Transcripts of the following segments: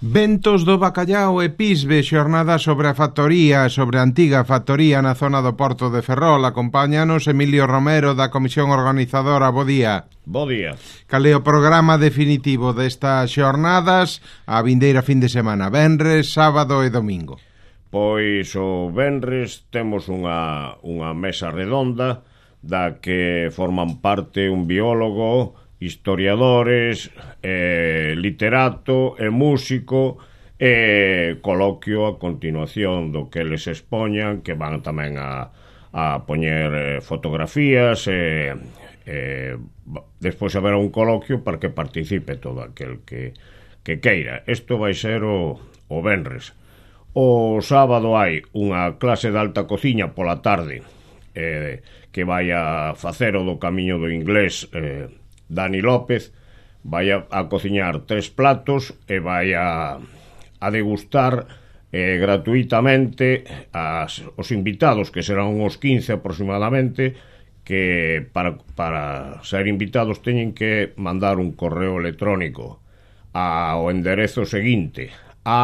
Ventos do Bacallao e Pisbe, xornada sobre a factoría, sobre a antiga factoría na zona do Porto de Ferrol. Acompáñanos Emilio Romero da Comisión Organizadora. Bo día. Bo día. Cal é o programa definitivo destas xornadas a vindeira fin de semana, venres, sábado e domingo? Pois o venres temos unha mesa redonda da que forman parte un biólogo, historiadores, literato e músico, e coloquio a continuación do que eles expoñan, que van tamén a poñer fotografías, despois haberá un coloquio para que participe todo aquel que queira. Isto vai ser o venres. O sábado hai unha clase de alta cociña pola tarde, que vai a facer o do camiño do inglés, Dani López, vai a cociñar 3 platos e vai a degustar gratuitamente os invitados, que serán uns 15 aproximadamente, que para ser invitados teñen que mandar un correo electrónico ao enderezo seguinte: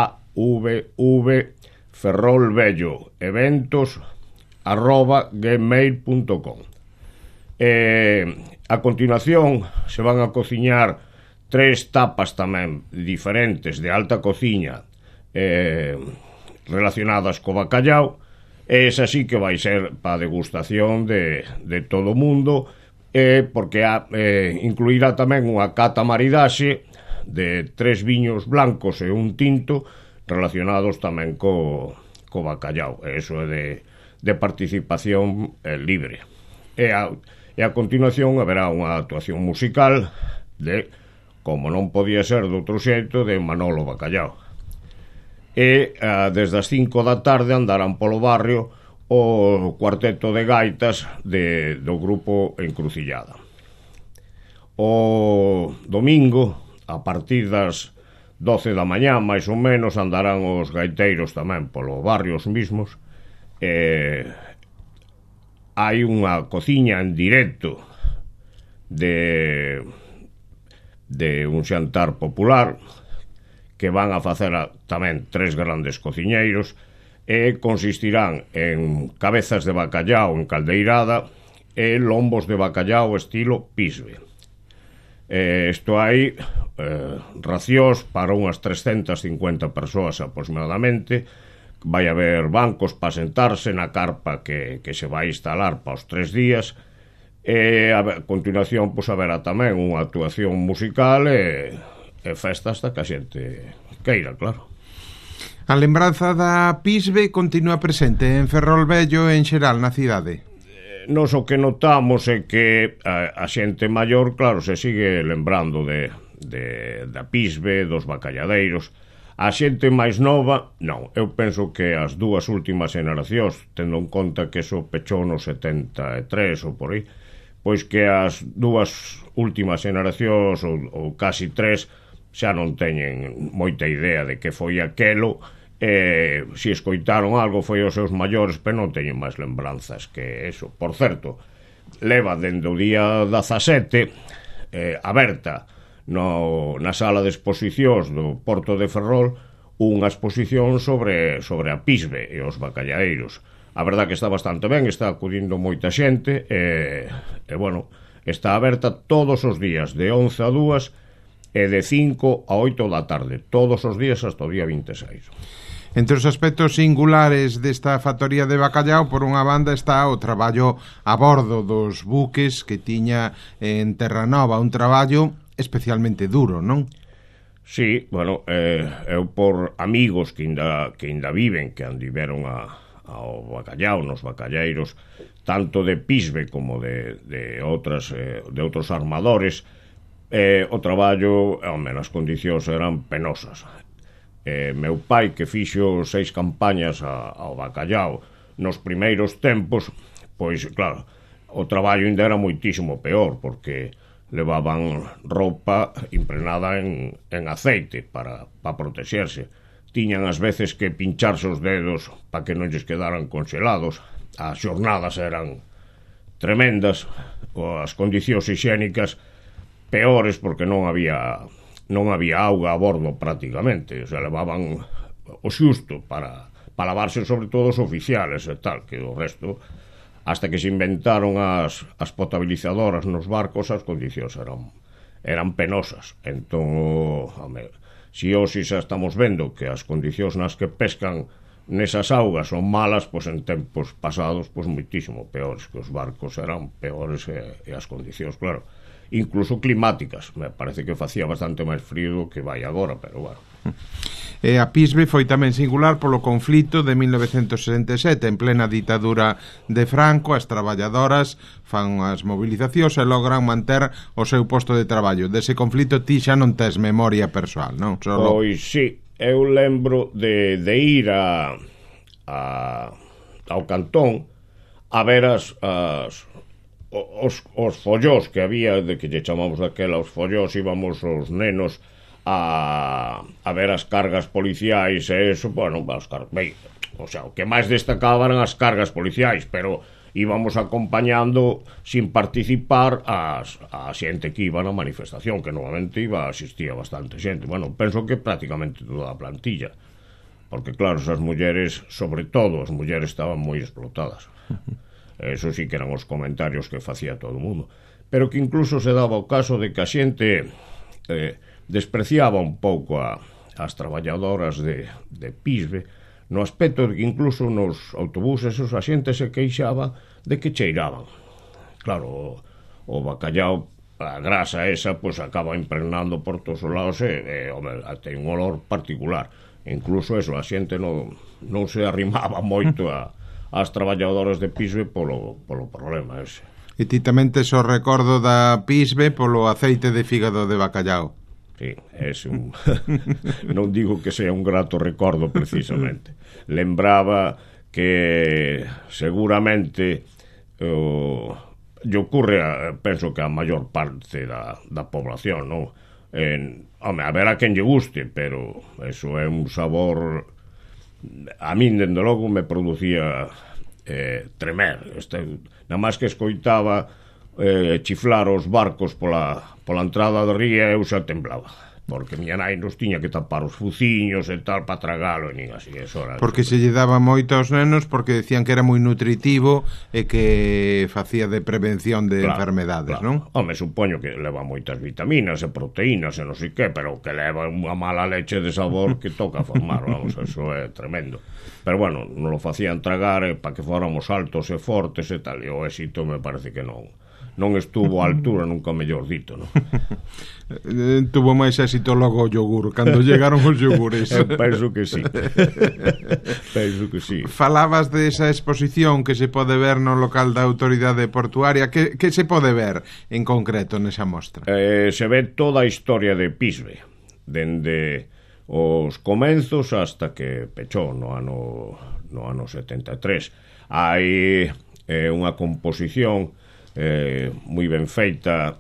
avferrolvelloeventos@gmail.com. A continuación se van a cociñar 3 tapas tamén diferentes de alta cociña, relacionadas co bacallao. Esa sí que vai ser para degustación de todo o mundo, porque incluirá tamén unha cata maridaxe de 3 viños blancos e un tinto relacionados tamén co bacallao. Eso é de participación libre. E a continuación haberá unha actuación musical de, como non podía ser de outro xeito, de Manolo Bacallao. E desde as 5 da tarde andarán polo barrio o cuarteto de gaitas do grupo Encrucillada. O domingo, a partir das 12 da mañá, máis ou menos, andarán os gaiteiros tamén polo barrio os mismos. Hai unha cociña en directo de un xantar popular que van a facer tamén 3 grandes cociñeiros, e consistirán en cabezas de bacallao en caldeirada e lombos de bacallao estilo Pisbe. Isto hai racións para unhas 350 persoas aproximadamente. Vai haber bancos para sentarse na carpa que se vai instalar para os 3 días, e a continuación haberá tamén unha actuación musical e festa hasta que a xente queira, claro. A lembranza da Pisbe continúa presente en Ferrolvello en xeral na cidade? Nos o que notamos é que a xente maior, claro, se sigue lembrando da Pisbe, dos bacalladeiros. A xente máis nova, non. Eu penso que as 2 últimas generacións, tendo en conta que eso pechou no 73 ou por aí, pois que as 2 últimas generacións ou casi 3 xa non teñen moita idea de que foi aquelo. Se escoitaron algo foi os seus maiores, pero non teñen máis lembranzas que eso. Por certo, leva dende o día 17 aberta na sala de exposicións do Porto de Ferrol unha exposición sobre a Pisbe e os bacalladeiros. A verdad que está bastante ben, está acudindo moita xente, e bueno, está aberta todos os días de 11 a 2 e de 5 a 8 da tarde, todos os días hasta o día 26. Entre os aspectos singulares desta factoría de bacallao, por unha banda, está o traballo a bordo dos buques que tiña en Terranova, un traballo especialmente duro, non? Sí, bueno, eu por amigos que ainda viven, que andiveron ao bacallao, nos bacalleiros, tanto de Pisbe como de outros armadores, o traballo, as condicións eran penosas. Meu pai, que fixo 6 campañas ao bacallao nos primeiros tempos, pois, claro, o traballo ainda era moitísimo peor, porque levaban roupa impregnada en aceite para protexerse. Tiñan ás veces que pincharse os dedos para que non lles quedaran congelados. As xornadas eran tremendas, as condicións higiénicas peores, porque non había non había auga a bordo prácticamente, o sea, levaban o xusto para lavarse sobre todo os oficiales e tal, que o resto, hasta que se inventaron as potabilizadoras nos barcos, as condicións eran penosas. Entón, si hoxe xa estamos vendo que as condicións nas que pescan nesas augas son malas, pois en tempos pasados pois moitísimo peores, que os barcos eran peores e as condicións, claro, incluso climáticas. Me parece que facía bastante máis frío do que vai agora, pero bueno. E a Pisbe foi tamén singular polo conflito de 1967, en plena ditadura de Franco. As traballadoras fan as movilizacións e logran manter o seu posto de traballo. Dese conflito ti xa non tes memoria persoal, non? Pois sí, eu lembro de ir ao cantón a ver os follós que había, de que lle chamamos aquela os follós, íbamos os nenos a ver as cargas policiais e eso, bueno, o sea, o que máis destacaban eran as cargas policiais, pero íbamos acompañando sin participar a xente que iba na manifestación, que normalmente asistía bastante xente. Bueno, penso que prácticamente toda a plantilla, porque claro, esas mulleres, sobre todo as mulleres, estaban moi explotadas. Eso sí que eran os comentarios que facía todo o mundo, pero que incluso se daba o caso de que a xente despreciaba un pouco as traballadoras de Pisbe, no aspecto de que incluso nos autobuses a xente se queixaba de que cheiraban. Claro, o bacallao, a grasa esa, pois acaba impregnando por todos os lados e ten un olor particular. Incluso eso, a xente non se arrimaba moito ás traballadoras de Pisbe polo problema ese. E ti tamén tes o recordo da Pisbe polo aceite de fígado de bacallao. Sí, non digo que sea un grato recordo precisamente. Lembraba que seguramente lle ocurre, penso que a maior parte da población, non? A ver a quen lle guste, pero eso é un sabor, a min dende logo me producía tremer. Nada máis que escoitaba chiflar os barcos pola entrada da ría, eu xa temblaba, porque miña nai nos tiña que tapar os fuciños e tal para tragalo, e nin así, eso era. Porque se lle daba moito aos nenos, porque decían que era moi nutritivo e que facía de prevención de enfermedades, non? Home, supoño que leva moitas vitaminas e proteínas e non sei que, pero que leva unha mala leche de sabor que toca formar, vamos, eso é tremendo. Pero bueno, non lo facían tragar para que fóramos altos e fortes e tal, e o éxito me parece que non estuvo a altura, nunca mellor dito, non? Tuvo máis éxito logo o yogur, cando llegaron os yogures. Penso que sí. Penso que sí. Falabas de esa exposición que se pode ver no local da Autoridade Portuaria. Que se pode ver en concreto nesa mostra? Se ve toda a historia de Pisbe, dende os comenzos hasta que pechou no ano 73. Hai unha composición moi ben feita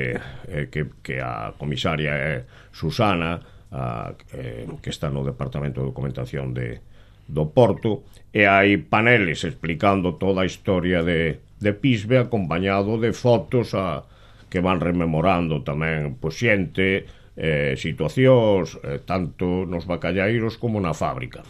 que a comisaria é Susana, que está no Departamento de Documentación do Porto, e hai paneles explicando toda a historia de Pisbe, acompañado de fotos que van rememorando tamén xente, situacións, tanto nos bacalleiros como na fábrica.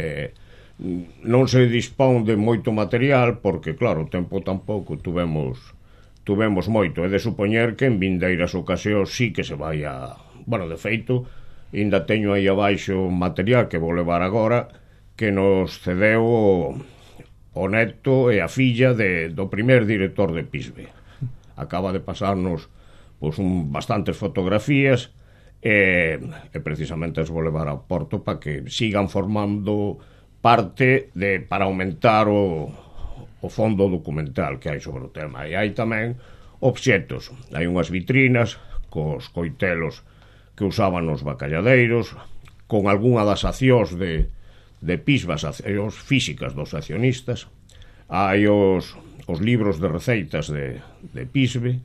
Non se dispón de moito material porque, claro, o tempo tampouco tuvemos moito, é de supoñer que en vindeiras ocasións sí que se vai Bueno, de feito, ainda teño aí abaixo material que vou levar agora, que nos cedeu o neto e a filla do primer director de Pisbe. Acaba de pasarnos bastantes fotografías e precisamente as vou levar ao Porto para que sigan formando parte para aumentar o fondo documental que hai sobre o tema. E hai tamén obxetos, hai unhas vitrinas cos coitelos que usaban os bacalladeiros, con algunha das accións de Pisbe, as accións físicas dos accionistas. Hai os libros de receitas de Pisbe,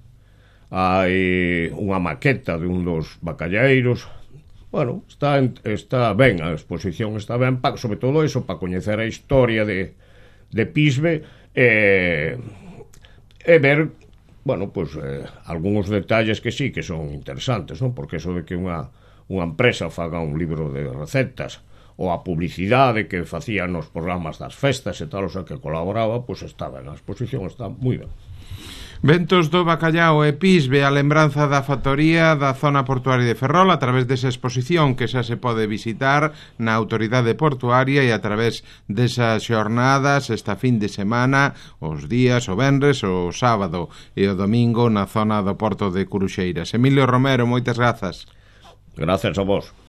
hai unha maqueta de un dos bacalladeiros. Bueno, está ben, a exposición está ben, sobre todo eso, para coñecer a historia de Pisbe e ver, bueno, algúns detalles que sí que son interesantes, non? Porque eso de que unha unha empresa faga un libro de recetas, ou a publicidade que facían nos programas das festas e tal, o sea, que colaboraba, pois estaba na exposición, está moi ben. Ventos do Bacallao e Pisbe, a lembranza da factoría da zona portuaria de Ferrol a través desa exposición que xa se pode visitar na autoridade portuaria e a través desas xornadas esta fin de semana, os días o venres, o sábado e o domingo na zona do porto de Curuxeiras. Emilio Romero, moitas grazas. Gracias a vos.